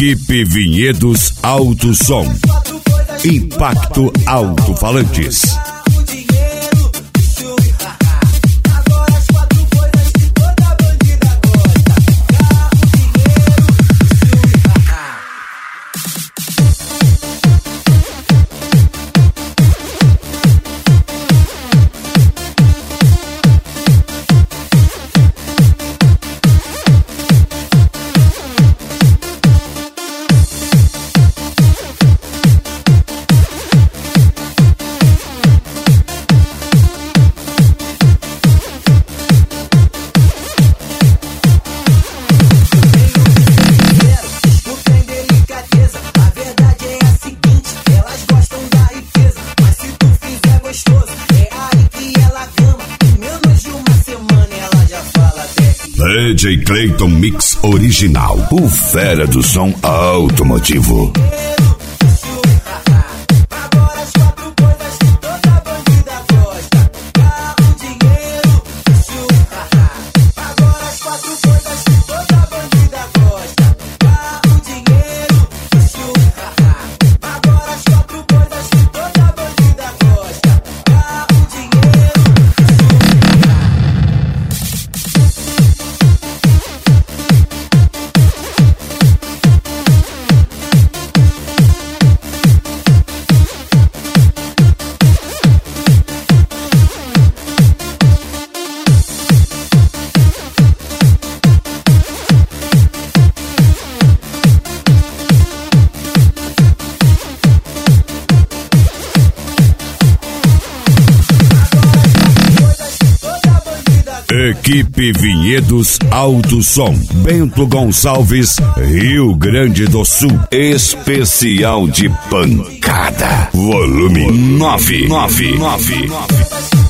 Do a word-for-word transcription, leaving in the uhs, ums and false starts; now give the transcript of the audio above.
Equipe Vinhedos Alto Som. Impacto Alto-Falantes. D J Clayton Mix Original, o fera do som automotivo. Equipe Vinhedos Alto Som, Bento Gonçalves, Rio Grande do Sul. Especial de pancada. Volume nove nove nove.